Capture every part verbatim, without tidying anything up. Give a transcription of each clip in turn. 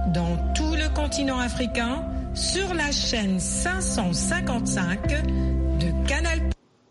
dans tout le continent africain sur la chaîne cinq cent cinquante-cinq de Canal.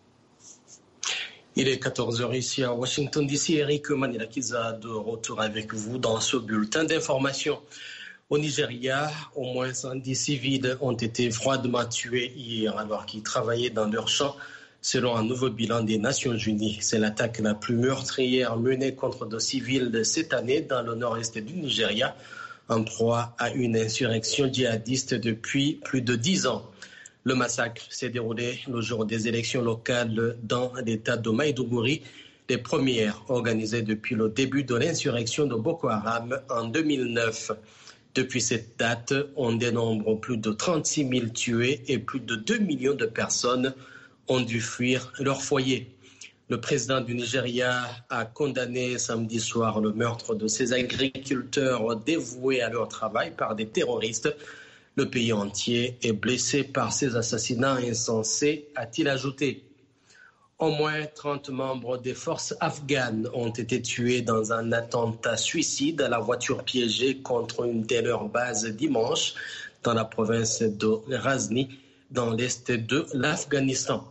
Il est quatorze heures ici à Washington D C. Eric Manilakiza de retour avec vous dans ce bulletin d'information. Au Nigeria, au moins cent dix civils ont été froidement tués hier alors qu'ils travaillaient dans leur champ, selon un nouveau bilan des Nations Unies. C'est l'attaque la plus meurtrière menée contre des civils cette année dans le nord-est du Nigeria, en proie à une insurrection djihadiste depuis plus de dix ans. Le massacre s'est déroulé le jour des élections locales dans l'état de Maïdougouri, les premières organisées depuis le début de l'insurrection de Boko Haram en deux mille neuf. Depuis cette date, on dénombre plus de trente-six mille tués et plus de deux millions de personnes ont dû fuir leur foyer. Le président du Nigeria a condamné samedi soir le meurtre de ces agriculteurs dévoués à leur travail par des terroristes. Le pays entier est blessé par ces assassinats insensés, a-t-il ajouté. Au moins trente membres des forces afghanes ont été tués dans un attentat suicide à la voiture piégée contre une de leurs bases dimanche dans la province de Ghazni, dans l'est de l'Afghanistan.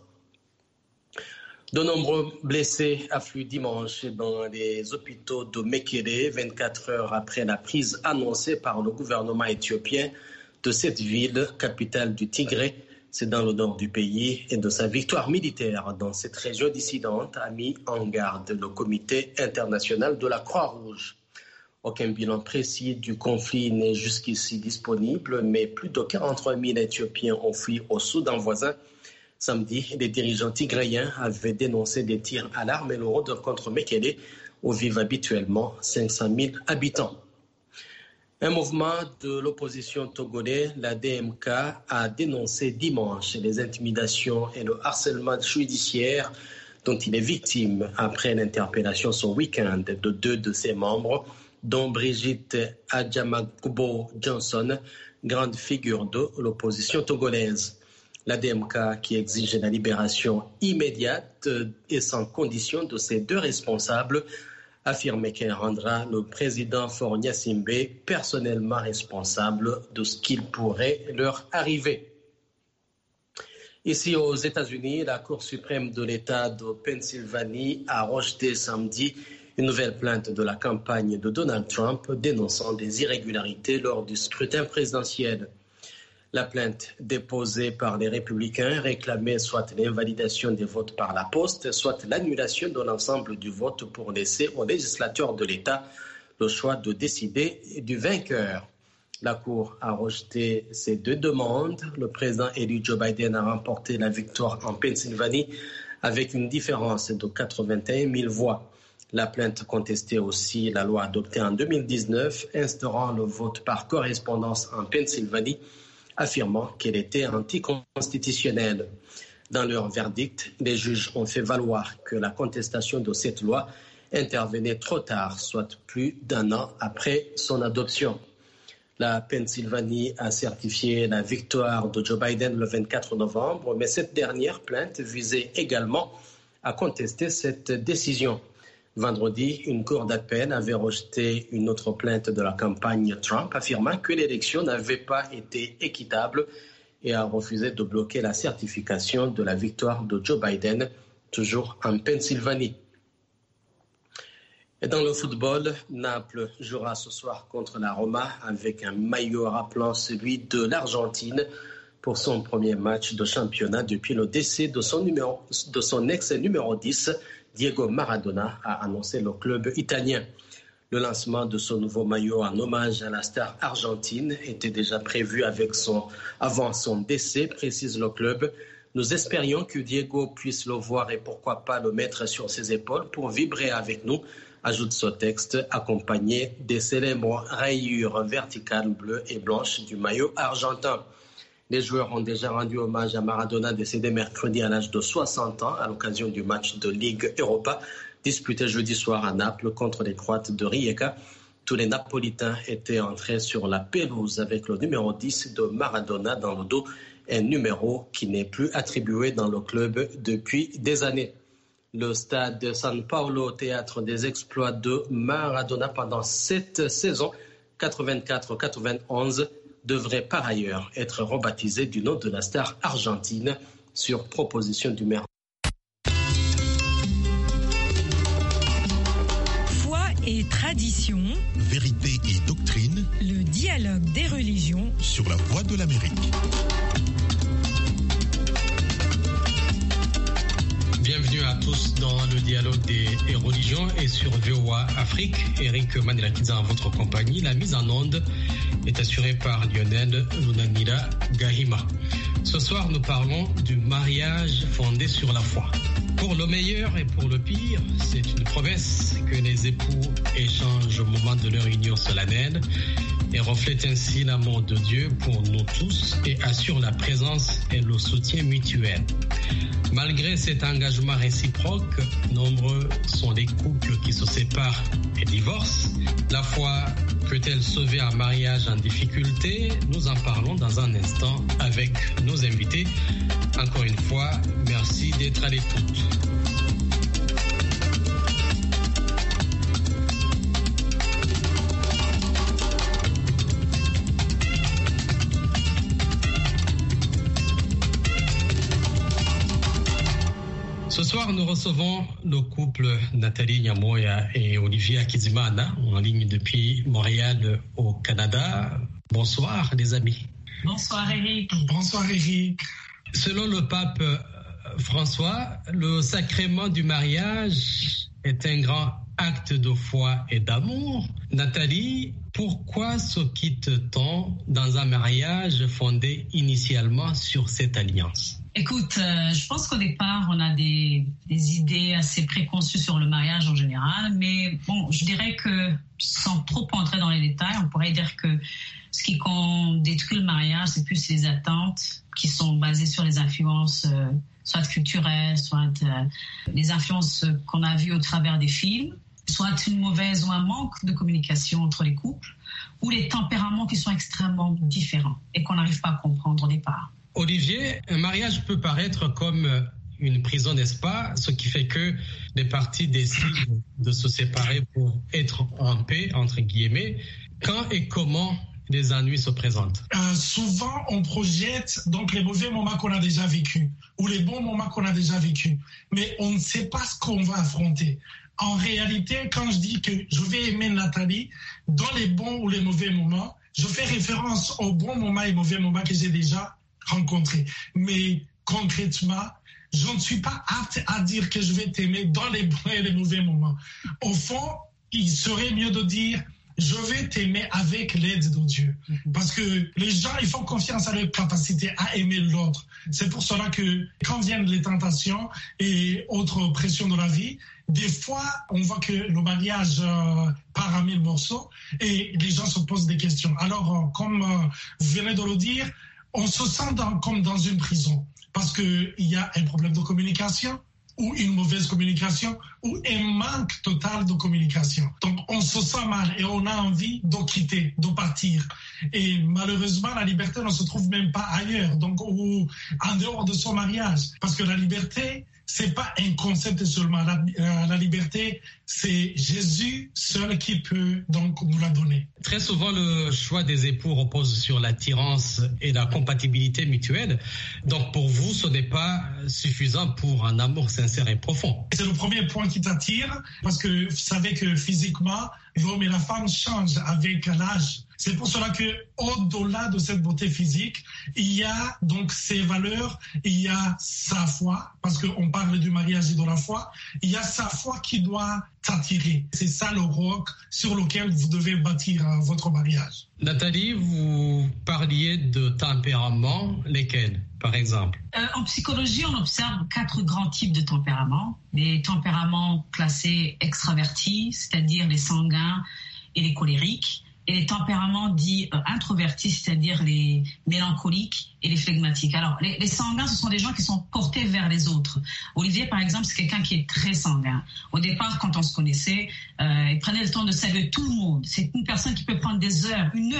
De nombreux blessés affluent dimanche dans les hôpitaux de Mekele, vingt-quatre heures après la prise annoncée par le gouvernement éthiopien de cette ville, capitale du Tigré, c'est dans le nord du pays, et de sa victoire militaire dans cette région dissidente, a mis en garde le comité international de la Croix-Rouge. Aucun bilan précis du conflit n'est jusqu'ici disponible, mais plus de quarante-trois mille Éthiopiens ont fui au Soudan voisin. Samedi, les dirigeants tigréens avaient dénoncé des tirs à l'arme lourde contre Mekele, où vivent habituellement cinq cent mille habitants. Un mouvement de l'opposition togolais, la D M K, a dénoncé dimanche les intimidations et le harcèlement judiciaire dont il est victime après l'interpellation ce week-end de deux de ses membres, dont Brigitte Adjamakubo Johnson, grande figure de l'opposition togolaise. La D M K qui exige la libération immédiate et sans condition de ces deux responsables, affirmait qu'elle rendra le président Faure Gnassingbé personnellement responsable de ce qu'il pourrait leur arriver. Ici aux États-Unis, la Cour suprême de l'État de Pennsylvanie a rejeté samedi une nouvelle plainte de la campagne de Donald Trump dénonçant des irrégularités lors du scrutin présidentiel. La plainte déposée par les républicains réclamait soit l'invalidation des votes par la poste, soit l'annulation de l'ensemble du vote pour laisser aux législateurs de l'État le choix de décider du vainqueur. La Cour a rejeté ces deux demandes. Le président élu Joe Biden a remporté la victoire en Pennsylvanie avec une différence de quatre-vingt-et un mille voix. La plainte contestait aussi la loi adoptée en deux mille dix-neuf instaurant le vote par correspondance en Pennsylvanie, affirmant qu'elle était anticonstitutionnelle. Dans leur verdict, les juges ont fait valoir que la contestation de cette loi intervenait trop tard, soit plus d'un an après son adoption. La Pennsylvanie a certifié la victoire de Joe Biden le vingt-quatre novembre, mais cette dernière plainte visait également à contester cette décision. Vendredi, une cour d'appel avait rejeté une autre plainte de la campagne Trump, affirmant que l'élection n'avait pas été équitable et a refusé de bloquer la certification de la victoire de Joe Biden, toujours en Pennsylvanie. Et dans le football, Naples jouera ce soir contre la Roma avec un maillot rappelant celui de l'Argentine pour son premier match de championnat depuis le décès de son, numéro, de son ex numéro dix, Diego Maradona, a annoncé le club italien. Le lancement de ce nouveau maillot en hommage à la star argentine était déjà prévu avec son, avant son décès, précise le club. Nous espérions que Diego puisse le voir et pourquoi pas le mettre sur ses épaules pour vibrer avec nous, ajoute ce texte, accompagné des célèbres rayures verticales bleues et blanches du maillot argentin. Les joueurs ont déjà rendu hommage à Maradona, décédé mercredi à l'âge de soixante ans, à l'occasion du match de Ligue Europa, disputé jeudi soir à Naples contre les Croates de Rijeka. Tous les Napolitains étaient entrés sur la pelouse avec le numéro dix de Maradona dans le dos, un numéro qui n'est plus attribué dans le club depuis des années. Le stade de San Paolo, théâtre des exploits de Maradona pendant sept saisons, quatre-vingt-quatre quatre-vingt-onze devrait par ailleurs être rebaptisé du nom de la star argentine sur proposition du maire. Foi et tradition, vérité et doctrine, le dialogue des religions sur la Voix de l'Amérique. Bienvenue à tous dans le dialogue des religions et sur V O A Afrique. Eric Manirakiza en votre compagnie. La mise en onde est assurée par Lionel Lunanira Gahima. Ce soir, nous parlons du mariage fondé sur la foi. Pour le meilleur et pour le pire, c'est une promesse que les époux échangent au moment de leur union solennelle et reflète ainsi l'amour de Dieu pour nous tous et assure la présence et le soutien mutuel. Malgré cet engagement réciproque, nombreux sont les couples qui se séparent et divorcent. La foi peut-elle sauver un mariage en difficulté? Nous en parlons dans un instant avec nos invités. Encore une fois, merci d'être à l'écoute. Ce soir, nous recevons le couple Nathalie Nyamoya et Olivier Akizimana en ligne depuis Montréal au Canada. Bonsoir les amis. Bonsoir Eric. Bonsoir Eric. Selon le pape François, le sacrement du mariage est un grand acte de foi et d'amour. Nathalie, pourquoi se quitte-t-on dans un mariage fondé initialement sur cette alliance? Écoute, euh, je pense qu'au départ, on a des, des idées assez préconçues sur le mariage en général, mais bon, je dirais que sans trop entrer dans les détails, on pourrait dire que ce qui détruit le mariage, c'est plus les attentes qui sont basées sur les influences, euh, soit culturelles, soit euh, les influences qu'on a vues au travers des films, soit une mauvaise ou un manque de communication entre les couples, ou les tempéraments qui sont extrêmement différents et qu'on n'arrive pas à comprendre au départ. Olivier, un mariage peut paraître comme une prison, n'est-ce pas? Ce qui fait que les parties décident de se séparer pour être en paix, entre guillemets. Quand et comment les ennuis se présentent? euh, Souvent, on projette donc les mauvais moments qu'on a déjà vécus ou les bons moments qu'on a déjà vécus. Mais on ne sait pas ce qu'on va affronter. En réalité, quand je dis que je vais aimer Nathalie, dans les bons ou les mauvais moments, je fais référence aux bons moments et mauvais moments que j'ai déjà rencontrés. Mais concrètement, je ne suis pas apte à dire que je vais t'aimer dans les bons et les mauvais moments. Au fond, il serait mieux de dire je vais t'aimer avec l'aide de Dieu. Parce que les gens, ils font confiance à leur capacité à aimer l'autre. C'est pour cela que quand viennent les tentations et autres pressions de la vie, des fois, on voit que le mariage euh, part à mille morceaux et les gens se posent des questions. Alors, euh, comme euh, vous venez de le dire, on se sent dans, comme dans une prison parce qu'il y a un problème de communication ou une mauvaise communication ou un manque total de communication. Donc, on se sent mal et on a envie de quitter, de partir. Et malheureusement, la liberté ne se trouve même pas ailleurs, donc ou en dehors de son mariage. Parce que la liberté, c'est pas un concept seulement. La, euh, la liberté, c'est Jésus seul qui peut donc nous la donner. Très souvent, le choix des époux repose sur l'attirance et la compatibilité mutuelle. Donc, pour vous, ce n'est pas suffisant pour un amour sincère et profond. C'est le premier point qui t'attire, parce que vous savez que physiquement, l'homme et la femme changent avec l'âge. C'est pour cela que, au-delà de cette beauté physique, il y a donc ses valeurs, il y a sa foi, parce qu'on parle du mariage et de la foi, il y a sa foi qui doit t'attirer. C'est ça le roc sur lequel vous devez bâtir euh, votre mariage. Nathalie, vous parliez de tempéraments, lesquels, par exemple? Euh, en psychologie, on observe quatre grands types de tempéraments. Les tempéraments classés extravertis, c'est-à-dire les sanguins et les colériques, et les tempéraments dits euh, introvertis, c'est-à-dire les mélancoliques et les flegmatiques. Alors, les, les sanguins, ce sont des gens qui sont portés vers les autres. Olivier, par exemple, c'est quelqu'un qui est très sanguin. Au départ, quand on se connaissait, euh, il prenait le temps de saluer tout le monde. C'est une personne qui peut prendre des heures, une heure,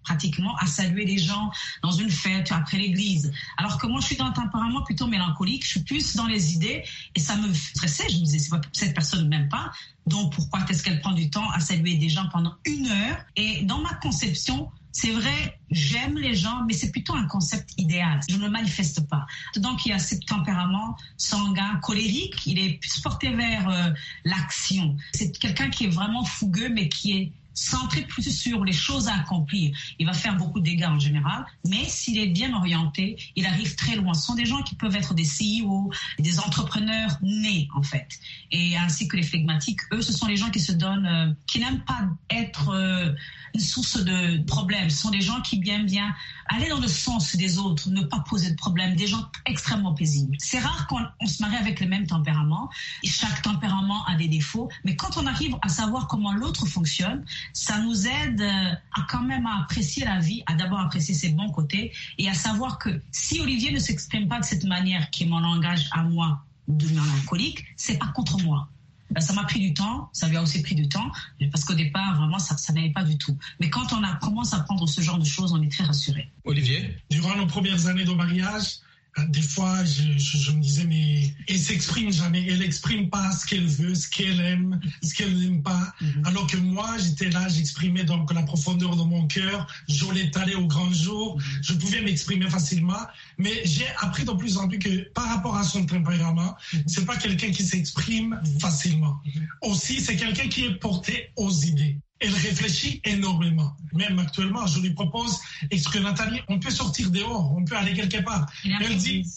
pratiquement à saluer les gens dans une fête, après l'église. Alors que moi, je suis d'un tempérament plutôt mélancolique, je suis plus dans les idées et ça me stressait. Je me disais, c'est pas, cette personne ne m'aime pas, donc pourquoi est-ce qu'elle prend du temps à saluer des gens pendant une heure? Et dans ma conception, c'est vrai, j'aime les gens, mais c'est plutôt un concept idéal. Je ne le manifeste pas. Donc, il y a ce tempérament sanguin, colérique. Il est plus porté vers euh, l'action. C'est quelqu'un qui est vraiment fougueux, mais qui est centré plus sur les choses à accomplir. Il va faire beaucoup de dégâts en général, mais s'il est bien orienté, il arrive très loin. Ce sont des gens qui peuvent être des C E O, des entrepreneurs nés, en fait. Et ainsi que les flegmatiques, eux, ce sont les gens qui se donnent, euh, qui n'aiment pas être euh, une source de problèmes. Ce sont des gens qui aiment bien aller dans le sens des autres, ne pas poser de problèmes, des gens extrêmement paisibles. C'est rare qu'on on se marie avec le même tempérament. Chaque tempérament a des défauts, mais quand on arrive à savoir comment l'autre fonctionne, ça nous aide à quand même à apprécier la vie, à d'abord apprécier ses bons côtés et à savoir que si Olivier ne s'exprime pas de cette manière qui est mon langage à moi de mélancolique, c'est pas contre moi. Ça m'a pris du temps, ça lui a aussi pris du temps, parce qu'au départ, vraiment, ça, ça n'allait pas du tout. Mais quand on a, commence à prendre ce genre de choses, on est très rassuré. Olivier, durant nos premières années de mariage, des fois, je, je, je me disais, mais elle s'exprime jamais. Elle n'exprime pas ce qu'elle veut, ce qu'elle aime, ce qu'elle n'aime pas. Mm-hmm. Alors que moi, j'étais là, j'exprimais donc la profondeur de mon cœur. Je l'étalais au grand jour. Mm-hmm. Je pouvais m'exprimer facilement. Mais j'ai appris de plus en plus que par rapport à son tempérament, mm-hmm. c'est pas quelqu'un qui s'exprime facilement. Mm-hmm. Aussi, c'est quelqu'un qui est porté aux idées. Elle réfléchit énormément. Même actuellement, je lui propose, est-ce que Nathalie, on peut sortir dehors, on peut aller quelque part? Elle dit,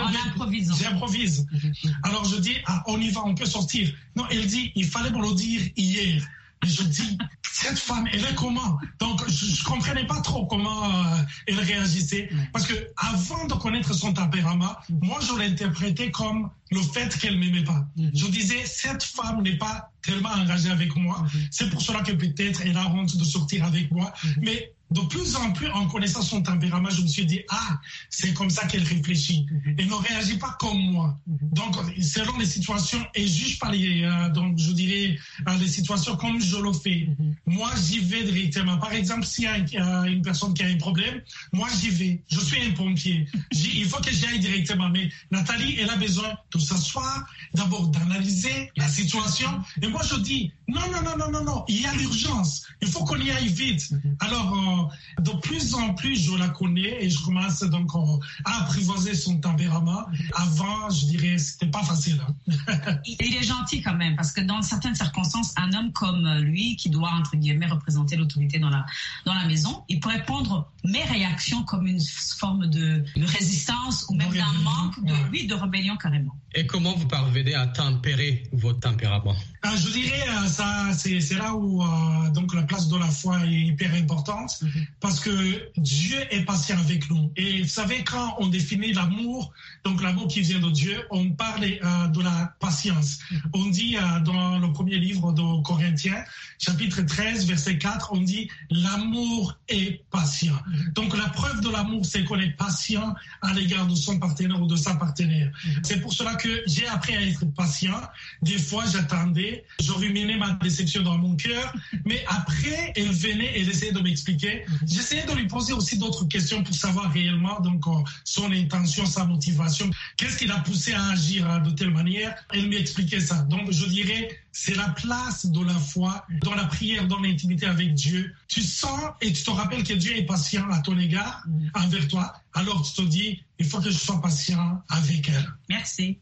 j'improvise. Alors je dis, ah, on y va, on peut sortir. Non, elle dit, il fallait me le dire hier. Et je dis, cette femme, elle est comment? Donc, je ne comprenais pas trop comment euh, elle réagissait. Parce que avant de connaître son tempérament, moi, je l'interprétais comme le fait qu'elle ne m'aimait pas. Mm-hmm. Je disais, cette femme n'est pas tellement engagée avec moi. Mm-hmm. C'est pour cela que peut-être elle a honte de sortir avec moi. Mm-hmm. Mais de plus en plus, en connaissant son tempérament, je me suis dit, ah, c'est comme ça qu'elle réfléchit. Mm-hmm. Elle ne réagit pas comme moi. Mm-hmm. Donc, selon les situations, elle juge pas les, euh, donc, je dirais, euh, les situations comme je le fais. Mm-hmm. Moi, j'y vais directement. Par exemple, s'il y a une, euh, une personne qui a un problème, moi, j'y vais. Je suis un pompier. Il faut que j'y aille directement. Mais Nathalie, elle a besoin de s'asseoir, d'abord d'analyser la situation. Et moi, je dis, non, non, non, non, non, non, il y a l'urgence. Il faut qu'on y aille vite. Mm-hmm. Alors, euh, de plus en plus, je la connais et je commence donc à apprivoiser son tempérament. Avant, je dirais, c'était pas facile. Hein. Il est gentil quand même, parce que dans certaines circonstances, un homme comme lui, qui doit, entre guillemets, représenter l'autorité dans la, dans la maison, il pourrait prendre mes réactions comme une forme de, de résistance ou même d'un manque de, ouais. oui, de rébellion carrément. Et comment vous parvenez à tempérer votre tempérament? euh, Je dirais, euh, ça, c'est, c'est là où euh, donc la place de la foi est hyper importante, mm-hmm. parce que Dieu est patient avec nous. Et vous savez, quand on définit l'amour, donc l'amour qui vient de Dieu, on parle euh, de la patience. Mm-hmm. On dit euh, dans le premier livre de Corinthiens, chapitre treize, verset quatre, on dit l'amour est patient. Mm-hmm. Donc la preuve de l'amour, c'est qu'on est patient à l'égard de son partenaire ou de sa partenaire. Mm-hmm. C'est pour cela que j'ai appris à être patient. Des fois, j'attendais, je ruminais ma déception dans mon cœur, mais après, elle venait et elle essayait de m'expliquer. J'essayais de lui poser aussi d'autres questions pour savoir réellement donc son intention, sa motivation, qu'est-ce qui l'a poussé à agir de telle manière. Elle m'expliquait ça. Donc, je dirais, c'est la place de la foi, dans la prière, dans l'intimité avec Dieu. Tu sens et tu te rappelles que Dieu est patient à ton égard, envers toi. Alors tu te dis, il faut que je sois patient avec elle. Merci.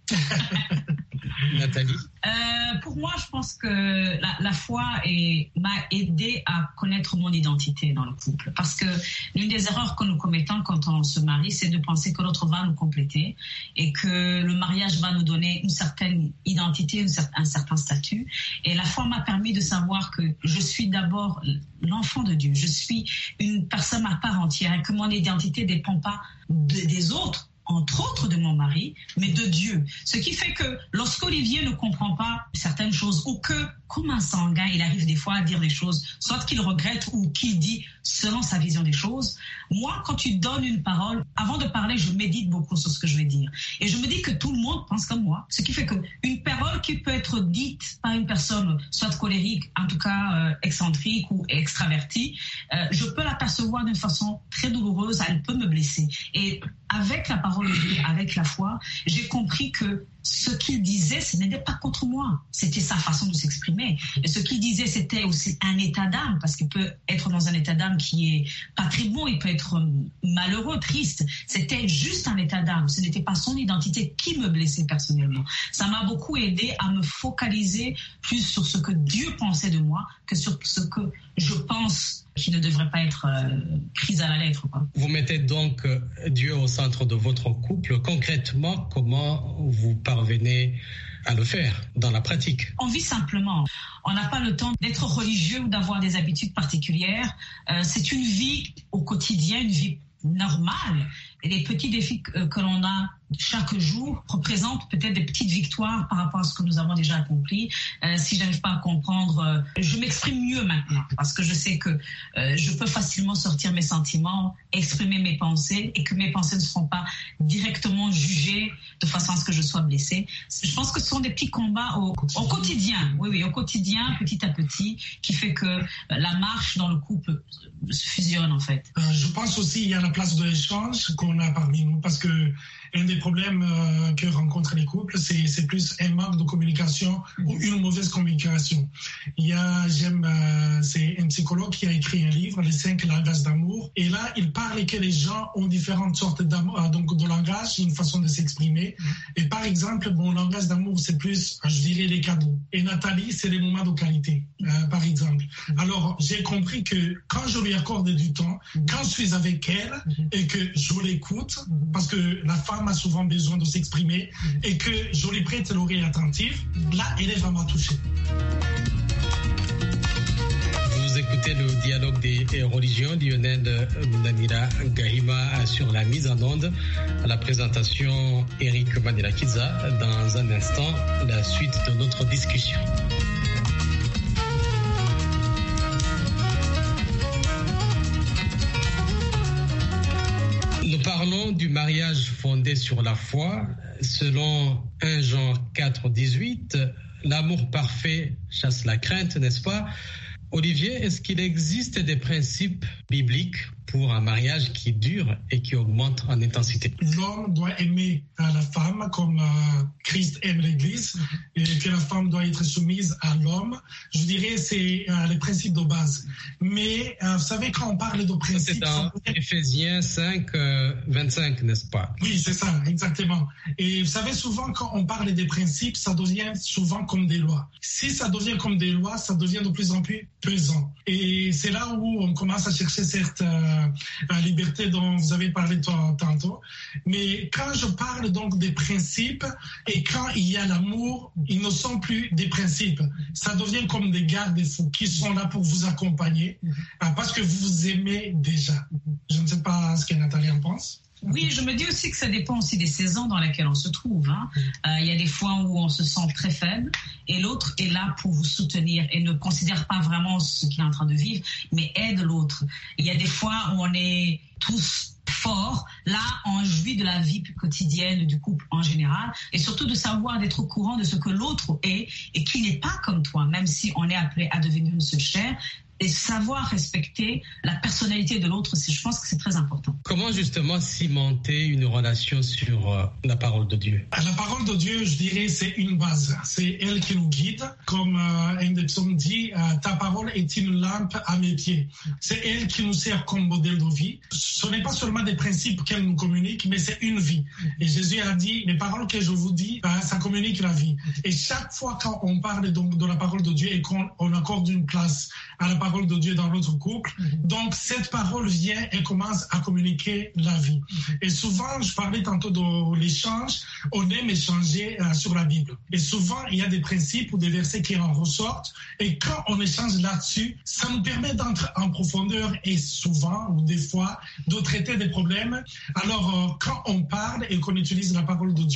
Nathalie? euh, Pour moi, je pense que la, la foi est, m'a aidé à connaître mon identité dans le couple. Parce que l'une des erreurs que nous commettons quand on se marie, c'est de penser que l'autre va nous compléter et que le mariage va nous donner une certaine identité, une, un certain statut. Et la foi m'a permis de savoir que je suis d'abord l'enfant de Dieu. Je suis une personne à part entière et que mon identité ne dépend pas de, des autres, entre autres de mon mari, mais de Dieu. Ce qui fait que lorsqu'Olivier ne comprend pas certaines choses ou que, comme un sanguin, il arrive des fois à dire des choses, soit qu'il regrette ou qu'il dit selon sa vision des choses. choses. Moi, quand tu donnes une parole, avant de parler, je médite beaucoup sur ce que je vais dire. Et je me dis que tout le monde pense comme moi. Ce qui fait qu'une parole qui peut être dite par une personne, soit colérique, en tout cas euh, excentrique ou extravertie, euh, je peux la percevoir d'une façon très douloureuse, elle peut me blesser. Et avec la parole de Dieu, avec la foi, j'ai compris que ce qu'il disait, ce n'était pas contre moi. C'était sa façon de s'exprimer. Et ce qu'il disait, c'était aussi un état d'âme, parce qu'il peut être dans un état d'âme qui est pas très bon, il peut être malheureux, triste. C'était juste un état d'âme. Ce n'était pas son identité qui me blessait personnellement. Ça m'a beaucoup aidé à me focaliser plus sur ce que Dieu pensait de moi que sur ce que je pense qui ne devrait pas être euh, prise à la lettre, quoi. Vous mettez donc euh, Dieu au centre de votre couple. Concrètement, comment vous parvenez à le faire dans la pratique? On vit simplement. On n'a pas le temps d'être religieux ou d'avoir des habitudes particulières. Euh, c'est une vie au quotidien, une vie normale. Et les petits défis que, que l'on a chaque jour représentent peut-être des petites victoires par rapport à ce que nous avons déjà accompli. Euh, si je n'arrive pas à comprendre, euh, je m'exprime mieux maintenant parce que je sais que euh, je peux facilement sortir mes sentiments, exprimer mes pensées et que mes pensées ne seront pas directement jugées de façon à ce que je sois blessée. Je pense que ce sont des petits combats au, au quotidien, oui, oui, au quotidien, petit à petit, qui fait que la marche dans le couple se fusionne en fait. Euh, je pense aussi qu'il y a la place de l'échange qu'on a parmi nous parce que un des problèmes euh, que rencontrent les couples, c'est, c'est plus un manque de communication ou une mauvaise communication. Il y a, j'aime, euh, c'est un psychologue qui a écrit un livre, Les cinq langages d'amour, et là, il parle que les gens ont différentes sortes d'amour, euh, donc de langage, une façon de s'exprimer. Et par exemple, mon langage d'amour, c'est plus, je dirais, les cadeaux. Et Nathalie, c'est les moments de qualité, euh, par exemple. Alors, j'ai compris que quand je lui accorde du temps, quand je suis avec elle et que je l'écoute, parce que la femme a souvent besoin de s'exprimer et que je lui prête l'oreille attentive, là, elle est vraiment touchée. Vous écoutez le dialogue des religions. Lionel Ndanira Gahima sur la mise en onde. À la présentation, Eric Manirakiza. Dans un instant, la suite de notre discussion. Nous parlons du mariage fondé sur la foi. Selon premier Jean quatre, dix-huit, l'amour parfait chasse la crainte, n'est-ce pas? Olivier, est-ce qu'il existe des principes bibliques pour un mariage qui dure et qui augmente en intensité? L'homme doit aimer la femme comme euh, Christ aime l'Église et que la femme doit être soumise à l'homme. Je dirais que c'est euh, les principes de base. Mais euh, vous savez, quand on parle de principes... C'est dans Éphésiens cinq, vingt-cinq, n'est-ce pas? Oui, c'est ça, exactement. Et vous savez, souvent, quand on parle des principes, ça devient souvent comme des lois. Si ça devient comme des lois, ça devient de plus en plus pesant. Et c'est là où on commence à chercher certes euh, la liberté dont vous avez parlé tantôt. Mais quand je parle donc des principes et quand il y a l'amour, ils ne sont plus des principes. Ça devient comme des garde-fous qui sont là pour vous accompagner parce que vous vous aimez déjà. Je ne sais pas ce que Nathalie en pense. Oui, je me dis aussi que ça dépend aussi des saisons dans lesquelles on se trouve. Hein. Euh, il y a des fois où on se sent très faible et l'autre est là pour vous soutenir et ne considère pas vraiment ce qu'il est en train de vivre, mais aide l'autre. Il y a des fois où on est tous forts. Là, on jouit de la vie quotidienne du couple en général et surtout de savoir d'être au courant de ce que l'autre est et qui n'est pas comme toi, même si on est appelé à devenir une seule chair. Et savoir respecter la personnalité de l'autre, je pense que c'est très important. Comment justement cimenter une relation sur euh, la parole de Dieu? La parole de Dieu, je dirais, c'est une base. C'est elle qui nous guide. Comme euh, un des psaumes dit, euh, ta parole est une lampe à mes pieds. C'est elle qui nous sert comme modèle de vie. Ce n'est pas seulement des principes qu'elle nous communique, mais c'est une vie. Et Jésus a dit, les paroles que je vous dis, bah, ça communique la vie. Et chaque fois quand on parle donc de la parole de Dieu et qu'on on accorde une place à la parole de Dieu dans notre couple, donc cette parole vient et commence à communiquer la vie. Et souvent, je parlais tantôt de l'échange, on aime échanger euh, sur la Bible. Et souvent, il y a des principes ou des versets qui en ressortent. Et quand on échange là-dessus, ça nous permet d'entrer en profondeur et souvent, ou des fois, de traiter des problèmes. Alors, euh, quand on parle et qu'on utilise la parole de Dieu,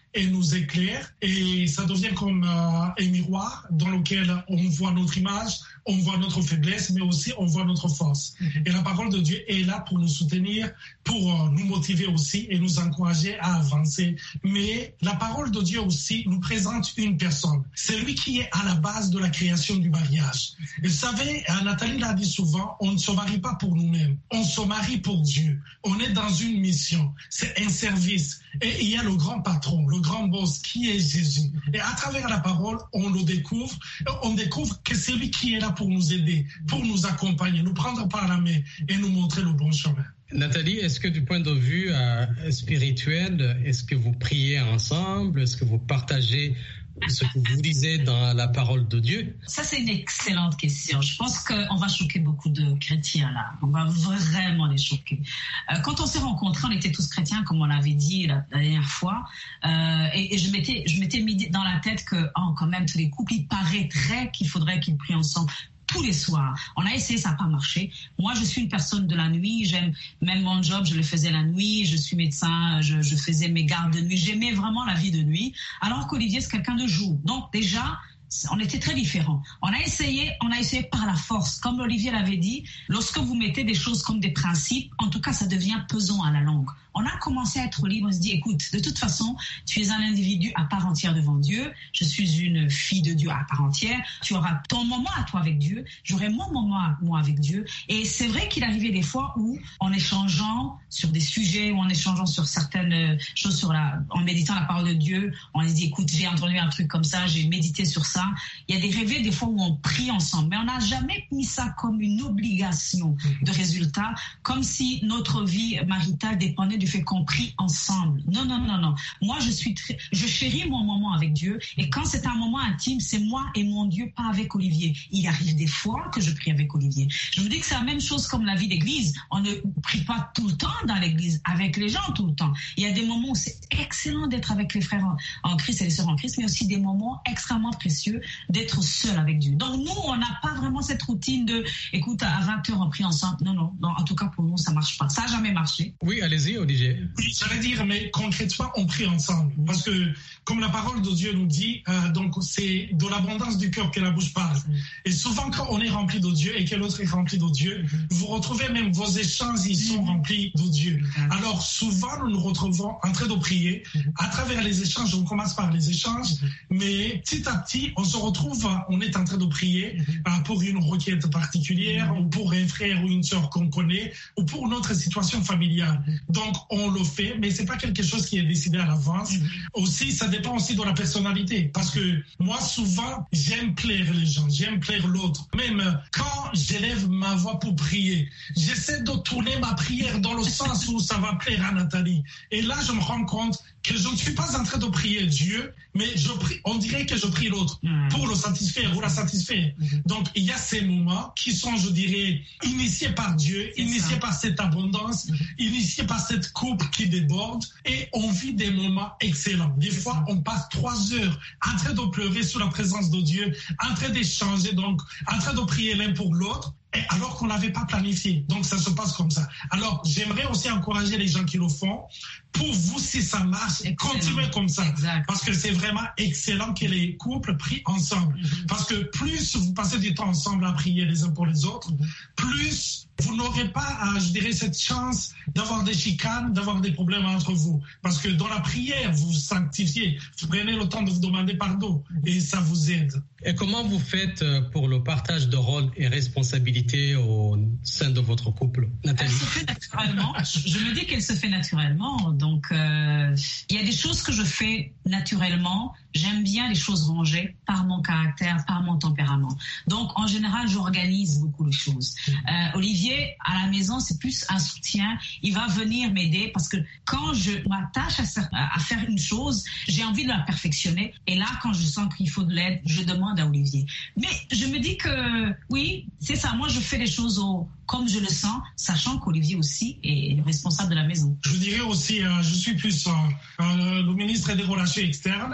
et nous éclaire et ça devient comme euh, un miroir dans lequel on voit notre image, on voit notre faiblesse, mais aussi on voit notre force. Mm-hmm. Et la parole de Dieu est là pour nous soutenir, pour euh, nous motiver aussi et nous encourager à avancer. Mais la parole de Dieu aussi nous présente une personne. C'est lui qui est à la base de la création du mariage. Et vous savez, Nathalie l'a dit souvent, on ne se marie pas pour nous-mêmes, on se marie pour Dieu. On est dans une mission, c'est un service. Et il y a le grand patron, le grand boss qui est Jésus. Et à travers la parole, on le découvre. On découvre que c'est lui qui est là pour nous aider, pour nous accompagner, nous prendre par la main et nous montrer le bon chemin. Nathalie, est-ce que du point de vue euh, spirituel, est-ce que vous priez ensemble? Est-ce que vous partagez ce que vous lisez dans la parole de Dieu? Ça, c'est une excellente question. Je pense qu'on va choquer beaucoup de chrétiens là. On va vraiment les choquer. Euh, quand on s'est rencontrés, on était tous chrétiens, comme on l'avait dit la, la dernière fois. Euh, et, et je m'étais, je m'étais mis dans la tête que, oh, quand même, tous les couples, il paraîtrait qu'il faudrait qu'ils prient ensemble tous les soirs. On a essayé, ça n'a pas marché. Moi, je suis une personne de la nuit. J'aime même mon job, je le faisais la nuit. Je suis médecin, je, je faisais mes gardes de nuit. J'aimais vraiment la vie de nuit. Alors qu'Olivier, c'est quelqu'un de jour. Donc, déjà, on était très différents. On a essayé, on a essayé par la force. Comme Olivier l'avait dit, lorsque vous mettez des choses comme des principes, en tout cas, ça devient pesant à la longue. On a commencé à être libre, on se dit, écoute, de toute façon, tu es un individu à part entière devant Dieu, je suis une fille de Dieu à part entière, tu auras ton moment à toi avec Dieu, j'aurai mon moment à moi avec Dieu. Et c'est vrai qu'il arrivait des fois où, en échangeant sur des sujets, ou en échangeant sur certaines choses, sur la, en méditant la parole de Dieu, on se dit, écoute, j'ai entendu un truc comme ça, j'ai médité sur ça. Il y a des réveils des fois où on prie ensemble, mais on n'a jamais mis ça comme une obligation de résultat, comme si notre vie maritale dépendait du fait qu'on prie ensemble. Non, non, non, non. Moi, je suis très, je chéris mon moment avec Dieu. Et quand c'est un moment intime, c'est moi et mon Dieu, pas avec Olivier. Il arrive des fois que je prie avec Olivier. Je vous dis que c'est la même chose comme la vie d'église. On ne prie pas tout le temps dans l'église, avec les gens tout le temps. Il y a des moments où c'est excellent d'être avec les frères en Christ et les sœurs en Christ, mais aussi des moments extrêmement précieux d'être seul avec Dieu. Donc nous, on n'a pas vraiment cette routine de, écoute, à vingt heures, on prie ensemble. Non, non, non. En tout cas, pour nous, ça marche pas. Ça n'a jamais marché. Oui, allez-y, Olivier. Oui, j'allais dire, mais concrètement, on prie ensemble. Parce que, comme la parole de Dieu nous dit, euh, donc c'est de l'abondance du cœur que la bouche parle. Et souvent, quand on est rempli de Dieu et que l'autre est rempli de Dieu, vous retrouvez même vos échanges, ils sont remplis de Dieu. Alors, souvent, nous nous retrouvons en train de prier. À travers les échanges, on commence par les échanges, mais petit à petit, on se retrouve, on est en train de prier euh, pour une requête particulière, ou pour un frère ou une sœur qu'on connaît, ou pour notre situation familiale. Donc, on le fait, mais c'est pas quelque chose qui est décidé à l'avance. Mm-hmm. Aussi, ça dépend aussi de la personnalité. Parce que moi, souvent, j'aime plaire les gens, j'aime plaire l'autre. Même quand j'élève ma voix pour prier, j'essaie de tourner ma prière dans le sens où ça va plaire à Nathalie. Et là, je me rends compte que je ne suis pas en train de prier Dieu, mais je prie, on dirait que je prie l'autre mmh. pour le satisfaire ou la satisfaire. Mmh. Donc, il y a ces moments qui sont, je dirais, initiés par Dieu, c'est initiés ça. Par cette abondance, mmh. initiés par cette coupe qui déborde, et on vit des moments excellents. Des c'est fois, ça. On passe trois heures en train de pleurer sous la présence de Dieu, en train d'échanger, donc, en train de prier l'un pour l'autre, et alors qu'on n'avait pas planifié. Donc, ça se passe comme ça. Alors, j'aimerais aussi encourager les gens qui le font. Pour vous, si ça marche, excellent. Continuez comme ça. Exact. Parce que c'est vraiment excellent que les couples prient ensemble. Mm-hmm. Parce que plus vous passez du temps ensemble à prier les uns pour les autres, mm-hmm. plus vous n'aurez pas, je dirais, cette chance d'avoir des chicanes, d'avoir des problèmes entre vous. Parce que dans la prière, vous vous sanctifiez. Vous prenez le temps de vous demander pardon. Et ça vous aide. Et comment vous faites pour le partage de rôles et responsabilités au sein de votre couple, Nathalie? Elle se fait naturellement. Je me dis qu'elle se fait naturellement. Donc, euh, il y a des choses que je fais naturellement. J'aime bien les choses rangées par mon caractère, par mon tempérament. Donc, en général, j'organise beaucoup les choses. Euh, Olivier, à la maison, c'est plus un soutien. Il va venir m'aider parce que quand je m'attache à, à faire une chose, j'ai envie de la perfectionner. Et là, quand je sens qu'il faut de l'aide, je demande à Olivier. Mais je me dis que, oui, c'est ça. Moi, je fais les choses au... comme je le sens, sachant qu'Olivier aussi est responsable de la maison. Je dirais aussi, euh, je suis plus euh, euh, le ministre des Relations externes.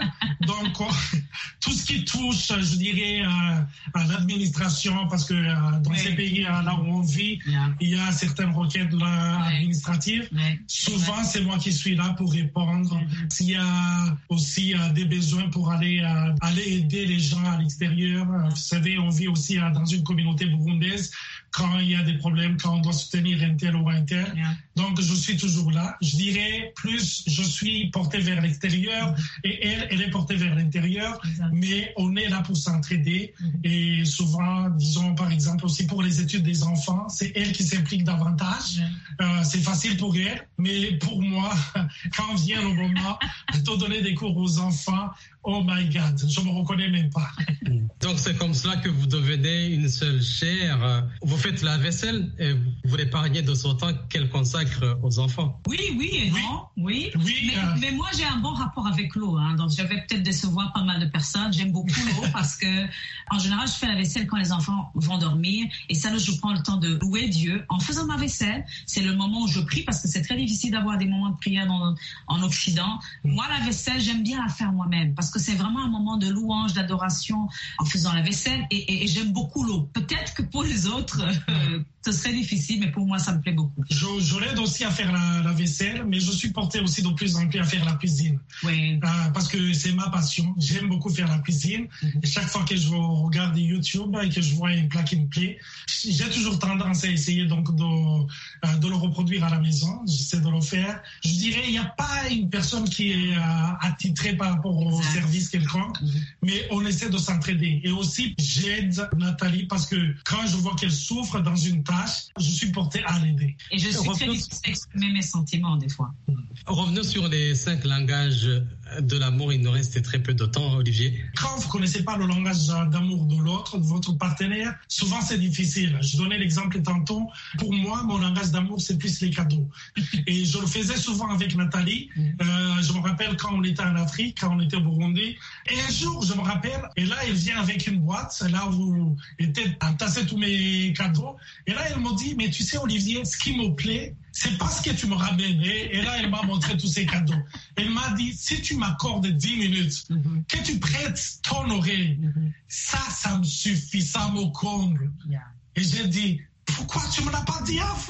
Donc, tout ce qui touche, je dirais, à, à l'administration, parce que euh, dans oui. ces pays là où on vit, yeah. il y a certaines requêtes là, oui. administratives. Oui. Souvent, c'est moi qui suis là pour répondre. Mm-hmm. S'il y a aussi euh, des besoins pour aller, euh, aller aider les gens à l'extérieur. Euh, vous savez, on vit aussi euh, dans une communauté burundaise. Quand il y a des problèmes, quand on doit soutenir un tel ou un tel. Yeah. Donc, je suis toujours là. Je dirais, plus je suis porté vers l'extérieur mm-hmm. et elle, elle est portée vers l'intérieur. Exactement. Mais on est là pour s'entraider. Mm-hmm. Et souvent, disons, par exemple, aussi pour les études des enfants, c'est elle qui s'implique davantage. Mm-hmm. Euh, c'est facile pour elle. Mais pour moi, quand vient le moment de donner des cours aux enfants, oh my God, je me reconnais même pas. Donc, c'est comme cela que vous devenez une seule chair. Vous faites la vaisselle et vous l'épargnez de son temps qu'elle consacre aux enfants. Oui, oui et oui. non, oui. oui mais, euh... mais moi, j'ai un bon rapport avec l'eau. Hein, donc, je vais peut-être décevoir pas mal de personnes. J'aime beaucoup l'eau parce que, en général, je fais la vaisselle quand les enfants vont dormir. Et ça, là, je prends le temps de louer Dieu. En faisant ma vaisselle, c'est le moment où je prie parce que c'est très difficile d'avoir des moments de prière dans, en Occident. Moi, la vaisselle, j'aime bien la faire moi-même parce que c'est vraiment un moment de louange, d'adoration en faisant la vaisselle. Et, et, et j'aime beaucoup l'eau. Peut-être que pour les autres, euh, ce serait difficile, mais pour moi, ça me plaît beaucoup. Je, je l'aide aussi à faire la, la vaisselle, mais je suis porté aussi de plus en plus à faire la cuisine. Oui. Euh, parce que c'est ma passion. J'aime beaucoup faire la cuisine. Mm-hmm. Et chaque fois que je regarde YouTube et que je vois un plat qui me plaît, j'ai toujours tendance à essayer donc de, euh, de le reproduire à la maison. J'essaie de le faire. Je dirais, il n'y a pas une personne qui est euh, attitrée par rapport au exact. Service quelconque, mm-hmm. mais on essaie de s'entraider. Et aussi, j'aide Nathalie parce que quand je vois qu'elle souffre dans une tâche, je suis porté à l'aider. Et je suis très difficile d'exprimer mes sentiments des fois. Revenons sur les cinq langages de l'amour. Il nous reste très peu de temps, Olivier. Quand vous ne connaissez pas le langage d'amour de l'autre, de votre partenaire, souvent c'est difficile. Je donnais l'exemple tantôt. Pour moi, mon langage d'amour, c'est plus les cadeaux. Et je le faisais souvent avec Nathalie. Euh, je me rappelle quand on était en Afrique, quand on était au Burundi. Et un jour, je me rappelle, et là, elle vient avec une boîte, là où étaient entassés tous mes cadeaux. Et là, elle me dit, mais tu sais, Olivier, ce qui me plaît, c'est parce que tu me ramènes. Et là, elle m'a montré tous ces cadeaux. Elle m'a dit, si tu m'accordes dix minutes, mm-hmm. que tu prêtes ton oreille, mm-hmm. ça, ça me suffit, ça me comble. Yeah. Et j'ai dit, pourquoi tu me l'as pas dit avant?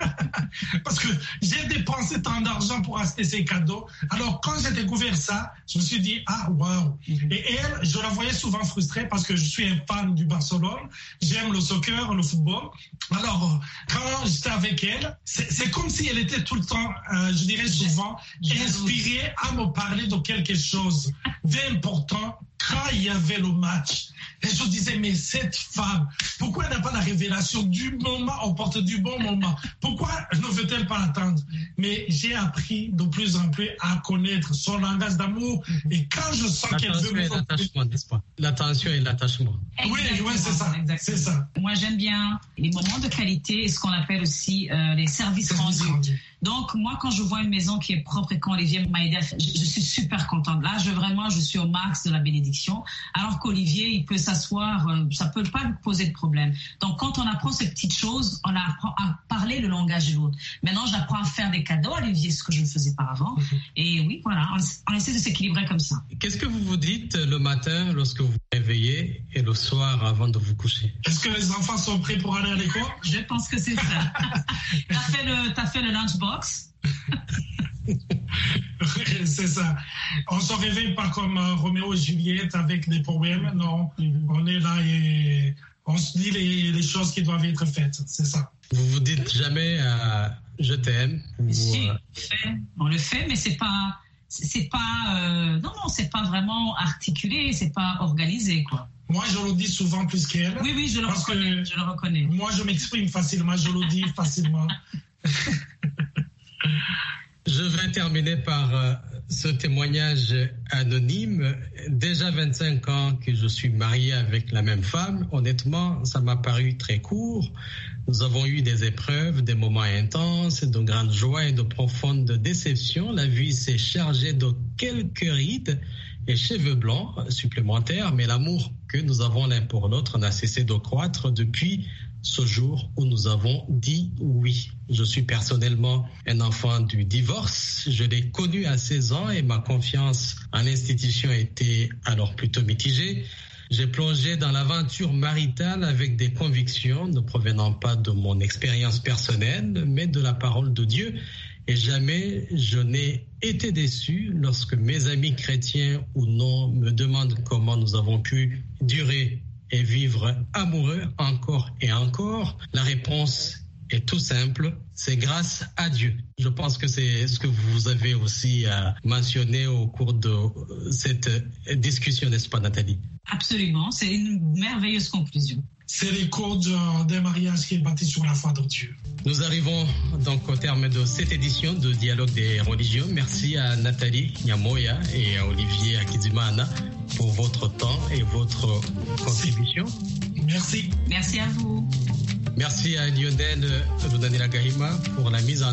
Parce que j'ai dépensé tant d'argent pour acheter ces cadeaux. Alors, quand j'ai découvert ça, je me suis dit, ah, waouh. Mm-hmm. Et elle, je la voyais souvent frustrée parce que je suis un fan du Barcelone. J'aime le soccer, le football. Alors, quand j'étais avec elle, c'est, c'est comme si elle était tout le temps, euh, je dirais souvent, inspirée à me parler de quelque chose d'important quand il y avait le match. Et je disais, mais cette femme, pourquoi elle n'a pas la révélation du moment, on porte du bon moment? Pourquoi ne veut-elle pas attendre? Mais j'ai appris de plus en plus à connaître son langage d'amour. Et quand je sens qu'elle veut me faire... L'attachement, n'est-ce pas? L'attention et l'attachement. Oui, oui, c'est ça. C'est ça. Moi, j'aime bien les moments de qualité et ce qu'on appelle aussi euh, les services rendus. rendus. Donc, moi, quand je vois une maison qui est propre et quand Olivier m'a aidé, je, je suis super contente. Là, je, vraiment, je suis au max de la bénédiction. Alors qu'Olivier, il peut s'asseoir, euh, ça peut pas lui poser de problème. Donc, quand on apprend ces petites choses, on apprend à parler le langage de l'autre. Maintenant, j'apprends à faire des cadeaux à Olivier, ce que je ne faisais pas avant. Mm-hmm. Et oui, voilà, on, on essaie de s'équilibrer comme ça. Qu'est-ce que vous vous dites le matin lorsque vous vous réveillez et le soir avant de vous coucher? Est-ce que les enfants sont prêts pour aller à l'école? Je pense que c'est ça. T'as fait le, t'as fait le lunchbox? C'est ça. On ne se réveille pas comme euh, Roméo et Juliette avec des problèmes, non. Mm-hmm. On est là et on se dit les, les choses qui doivent être faites, c'est ça. Vous vous dites jamais euh, je t'aime ou, Si, euh... on le fait, on le fait, mais c'est pas, c'est pas, euh, non, non, c'est pas vraiment articulé, c'est pas organisé, quoi. Moi, je le dis souvent plus qu'elle. Oui, oui, je le reconnais, je le reconnais. Moi, je m'exprime facilement, je le dis facilement. Je vais terminer par euh, ce témoignage anonyme. Déjà vingt-cinq ans que je suis marié avec la même femme. Honnêtement, ça m'a paru très court. Nous avons eu des épreuves, des moments intenses, de grandes joies et de profondes déceptions. La vie s'est chargée de quelques rides et cheveux blancs supplémentaires, mais l'amour que nous avons l'un pour l'autre n'a cessé de croître depuis ce jour où nous avons dit oui. Je suis personnellement un enfant du divorce. Je l'ai connu à seize ans et ma confiance en l'institution était alors plutôt mitigée. J'ai plongé dans l'aventure maritale avec des convictions ne provenant pas de mon expérience personnelle, mais de la parole de Dieu. Et jamais je n'ai été déçu lorsque mes amis chrétiens ou non me demandent comment nous avons pu durer et vivre amoureux encore et encore. La réponse est tout simple, c'est grâce à Dieu. Je pense que c'est ce que vous avez aussi mentionné au cours de cette discussion, n'est-ce pas, Nathalie? Absolument, c'est une merveilleuse conclusion. C'est l'écho d'un mariage qui est bâti sur la foi de Dieu. Nous arrivons donc au terme de cette édition de Dialogue des religions. Merci à Nathalie Nyamoya et à Olivier Akizimana pour votre temps et votre contribution. Merci. Merci à vous. Merci à Lionel Runanila Gahima pour la mise en